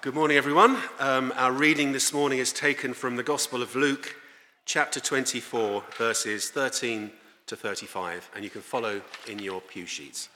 Good morning, everyone. Our reading this morning is taken from the Gospel of Luke, chapter 24, verses 13 to 35, and you can follow in your pew sheets.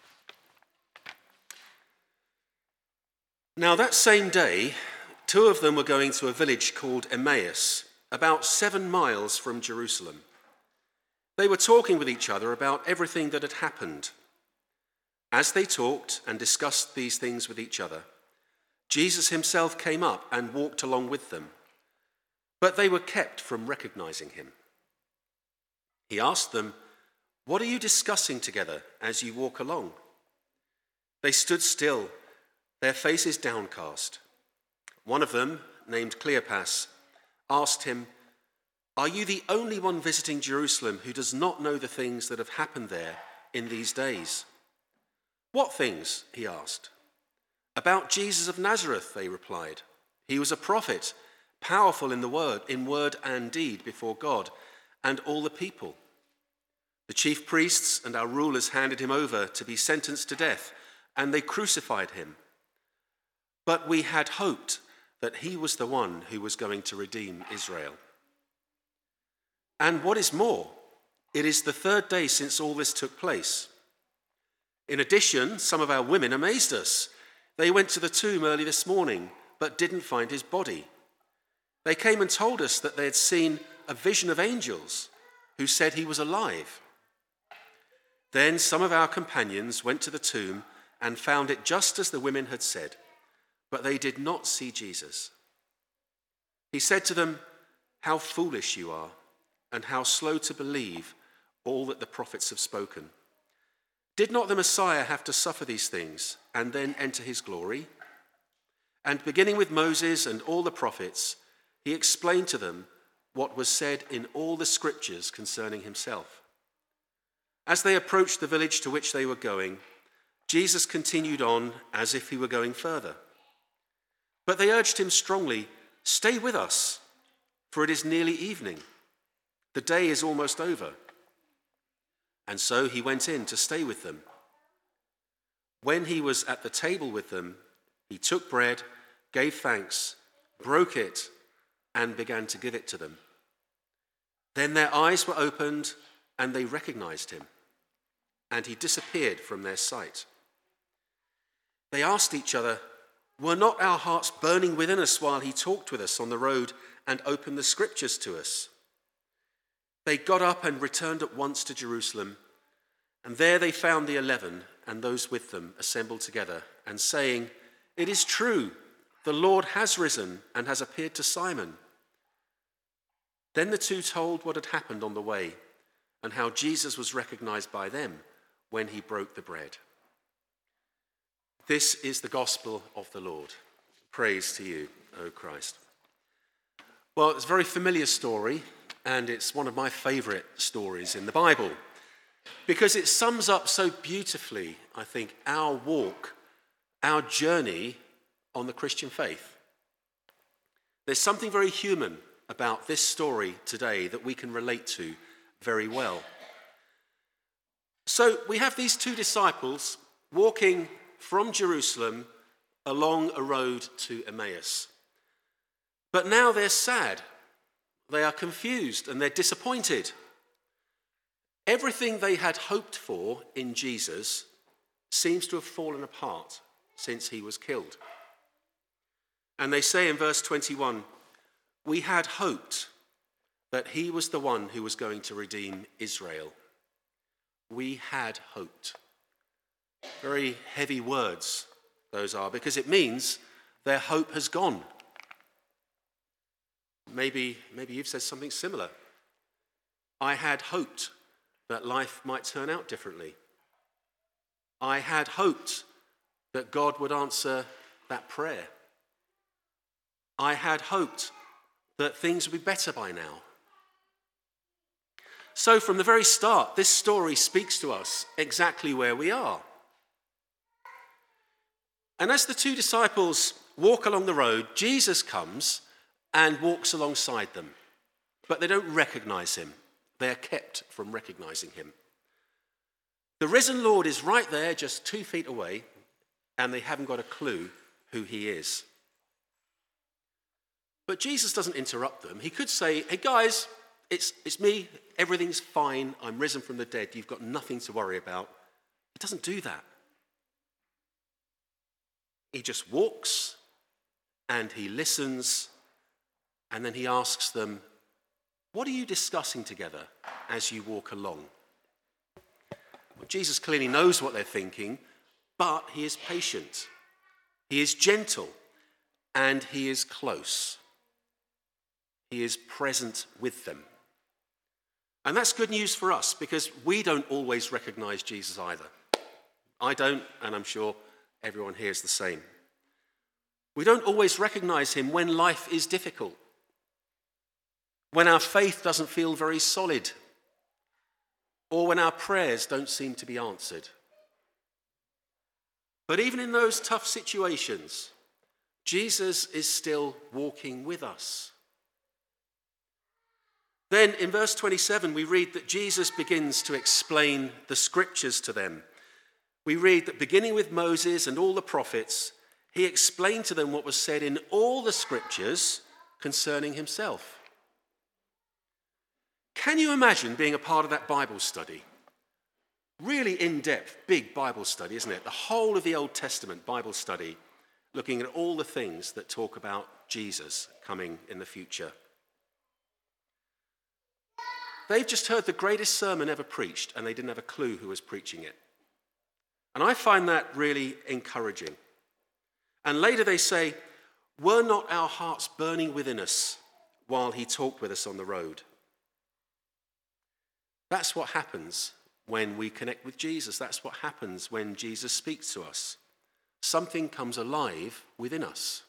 Now that same day, two of them were going to a village called Emmaus, about 7 miles from Jerusalem. They were talking with each other about everything that had happened. As they talked and discussed these things with each other, Jesus himself came up and walked along with them, but they were kept from recognizing him. He asked them, "What are you discussing together as you walk along?" They stood still, their faces downcast. One of them, named Cleopas, asked him, "Are you the only one visiting Jerusalem who does not know the things that have happened there in these days?" "What things?" he asked. "About Jesus of Nazareth," they replied. "He was a prophet, powerful in word and deed before God and all the people. The chief priests and our rulers handed him over to be sentenced to death, and they crucified him. But we had hoped that he was the one who was going to redeem Israel. And what is more, it is the 3rd day since all this took place. In addition, some of our women amazed us. They went to the tomb early this morning, but didn't find his body. They came and told us that they had seen a vision of angels who said he was alive. Then some of our companions went to the tomb and found it just as the women had said, but they did not see Jesus." He said to them, "How foolish you are, and how slow to believe all that the prophets have spoken. Did not the Messiah have to suffer these things and then enter his glory?" And beginning with Moses and all the prophets, he explained to them what was said in all the scriptures concerning himself. As they approached the village to which they were going, Jesus continued on as if he were going further. But they urged him strongly, "Stay with us, for it is nearly evening. The day is almost over." And so he went in to stay with them. When he was at the table with them, he took bread, gave thanks, broke it, and began to give it to them. Then their eyes were opened, and they recognized him, and he disappeared from their sight. They asked each other, "Were not our hearts burning within us while he talked with us on the road and opened the scriptures to us?" They got up and returned at once to Jerusalem, and there they found the 11 and those with them assembled together and saying, "It is true, the Lord has risen and has appeared to Simon." Then the two told what had happened on the way and how Jesus was recognized by them when he broke the bread. This is the gospel of the Lord. Praise to you, O Christ. Well, it's a very familiar story, and it's one of my favorite stories in the Bible because it sums up so beautifully, I think, our walk, our journey on the Christian faith. There's something very human about this story today that we can relate to very well. So we have these two disciples walking from Jerusalem along a road to Emmaus. But now they're sad. They are confused and they're disappointed. Everything they had hoped for in Jesus seems to have fallen apart since he was killed. And they say in verse 21, "We had hoped that he was the one who was going to redeem Israel." We had hoped. Very heavy words those are, because it means their hope has gone. Maybe you've said something similar. I had hoped that life might turn out differently. I had hoped that God would answer that prayer. I had hoped that things would be better by now. So from the very start, this story speaks to us exactly where we are. And as the two disciples walk along the road, Jesus comes and walks alongside them. But they don't recognize him. They are kept from recognizing him. The risen Lord is right there, just 2 feet away, and they haven't got a clue who he is. But Jesus doesn't interrupt them. He could say, hey guys, it's me, everything's fine, I'm risen from the dead, you've got nothing to worry about. He doesn't do that. He just walks and he listens, and then he asks them, what are you discussing together as you walk along? Well, Jesus clearly knows what they're thinking, but he is patient, he is gentle, and he is close. He is present with them. And that's good news for us, because we don't always recognize Jesus either. I don't, and I'm sure everyone here is the same. We don't always recognize him when life is difficult, when our faith doesn't feel very solid, or when our prayers don't seem to be answered. But even in those tough situations, Jesus is still walking with us. Then in verse 27, we read that Jesus begins to explain the scriptures to them. We read that beginning with Moses and all the prophets, he explained to them what was said in all the scriptures concerning himself. Can you imagine being a part of that Bible study? Really in-depth, big Bible study, isn't it? The whole of the Old Testament Bible study, looking at all the things that talk about Jesus coming in the future. They've just heard the greatest sermon ever preached, and they didn't have a clue who was preaching it. And I find that really encouraging. And later they say, were not our hearts burning within us while he talked with us on the road? That's what happens when we connect with Jesus. That's what happens when Jesus speaks to us. Something comes alive within us.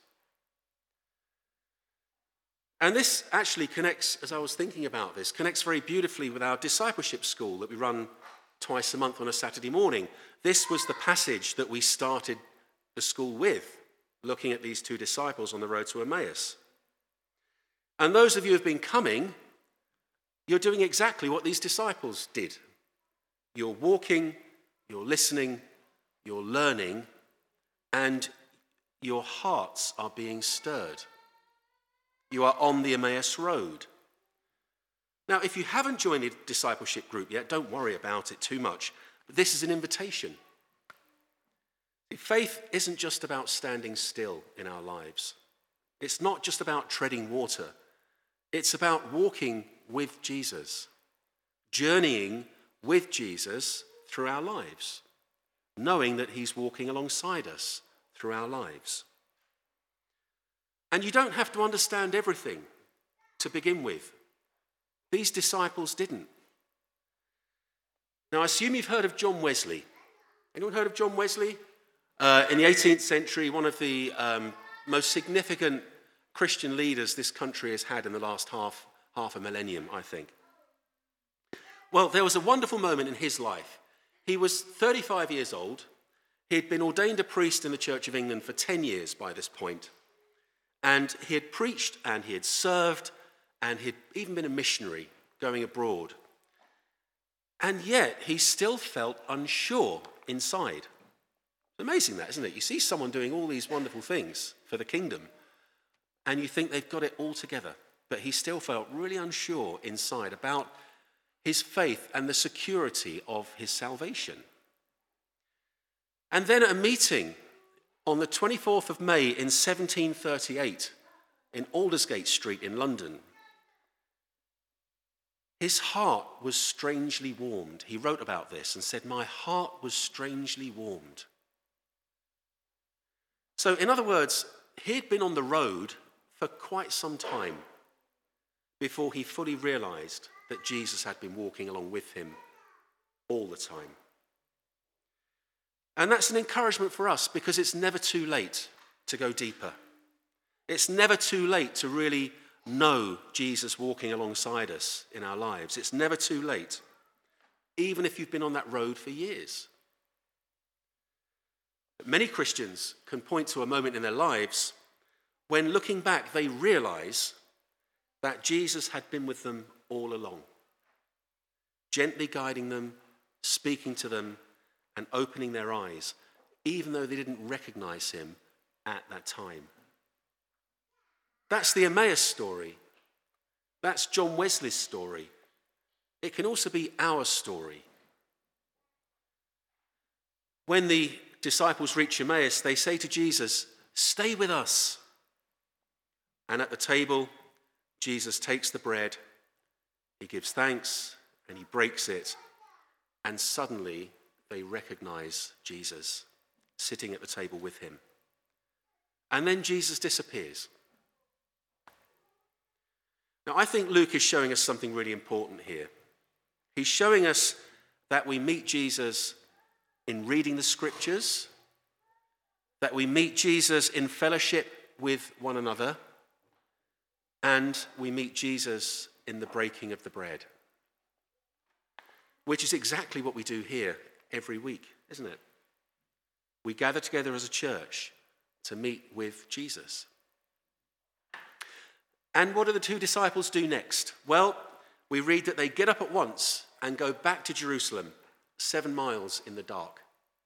And this actually connects, as I was thinking about this, connects very beautifully with our discipleship school that we run twice a month on a Saturday morning. This was the passage that we started the school with, looking at these two disciples on the road to Emmaus. And those of you who have been coming, you're doing exactly what these disciples did. You're walking, you're listening, you're learning, and your hearts are being stirred. You are on the Emmaus Road. Now, if you haven't joined the discipleship group yet, don't worry about it too much. This is an invitation. Faith isn't just about standing still in our lives. It's not just about treading water. It's about walking with Jesus, journeying with Jesus through our lives, knowing that he's walking alongside us through our lives. And you don't have to understand everything to begin with. These disciples didn't. Now, I assume you've heard of John Wesley. Anyone heard of John Wesley? In the 18th century, one of the most significant Christian leaders this country has had in the last half a millennium, I think. Well, there was a wonderful moment in his life. He was 35 years old. He had been ordained a priest in the Church of England for 10 years by this point. And he had preached and he had served and he'd even been a missionary going abroad. And yet he still felt unsure inside. It's amazing that, isn't it? You see someone doing all these wonderful things for the kingdom and you think they've got it all together. But he still felt really unsure inside about his faith and the security of his salvation. And then at a meeting on the 24th of May in 1738 in Aldersgate Street in London, his heart was strangely warmed. He wrote about this and said, "My heart was strangely warmed." So in other words, he'd been on the road for quite some time before he fully realized that Jesus had been walking along with him all the time. And that's an encouragement for us because it's never too late to go deeper. It's never too late to really know Jesus walking alongside us in our lives. It's never too late, even if you've been on that road for years. But many Christians can point to a moment in their lives when, looking back, they realize that Jesus had been with them all along, gently guiding them, speaking to them, and opening their eyes, even though they didn't recognize him at that time. That's the Emmaus story. That's John Wesley's story. It can also be our story. When the disciples reach Emmaus, they say to Jesus, "Stay with us." And at the table, Jesus takes the bread, he gives thanks, and he breaks it. And suddenly they recognize Jesus sitting at the table with him. And then Jesus disappears. Now, I think Luke is showing us something really important here. He's showing us that we meet Jesus in reading the scriptures, that we meet Jesus in fellowship with one another, and we meet Jesus in the breaking of the bread, which is exactly what we do here every week, isn't it? We gather together as a church to meet with Jesus. And what do the two disciples do next? Well, we read that they get up at once and go back to Jerusalem, 7 miles in the dark.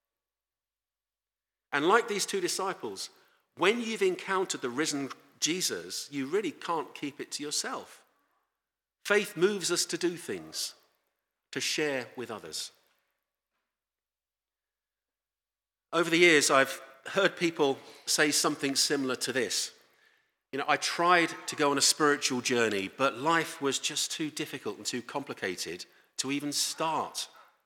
And like these two disciples, when you've encountered the risen Jesus, you really can't keep it to yourself. Faith moves us to do things, to share with others. Over the years, I've heard people say something similar to this. I tried to go on a spiritual journey, but life was just too difficult and too complicated to even start.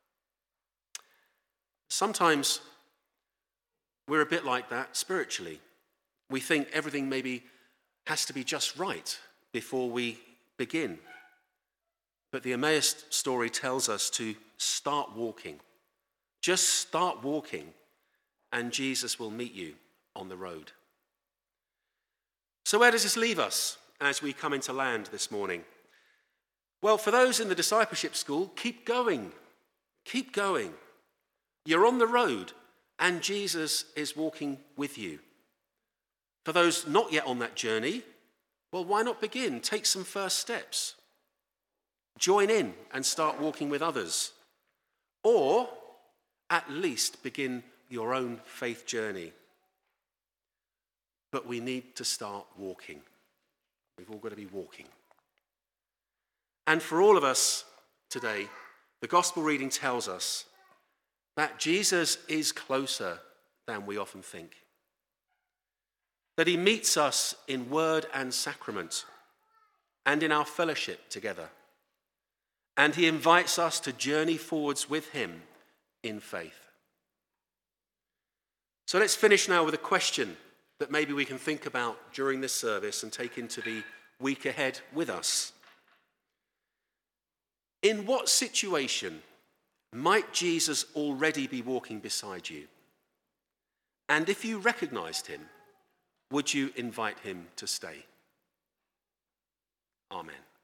Sometimes we're a bit like that spiritually. We think everything maybe has to be just right before we begin. But the Emmaus story tells us to start walking. Just start walking, and Jesus will meet you on the road. So where does this leave us as we come into land this morning? Well, for those in the discipleship school, keep going. Keep going. You're on the road, and Jesus is walking with you. For those not yet on that journey, well, why not begin? Take some first steps. Join in and start walking with others. Or at least begin your own faith journey. But we need to start walking. We've all got to be walking. And for all of us today, the gospel reading tells us that Jesus is closer than we often think. That he meets us in word and sacrament and in our fellowship together. And he invites us to journey forwards with him in faith. So let's finish now with a question that maybe we can think about during this service and take into the week ahead with us. In what situation might Jesus already be walking beside you? And if you recognized him, would you invite him to stay? Amen.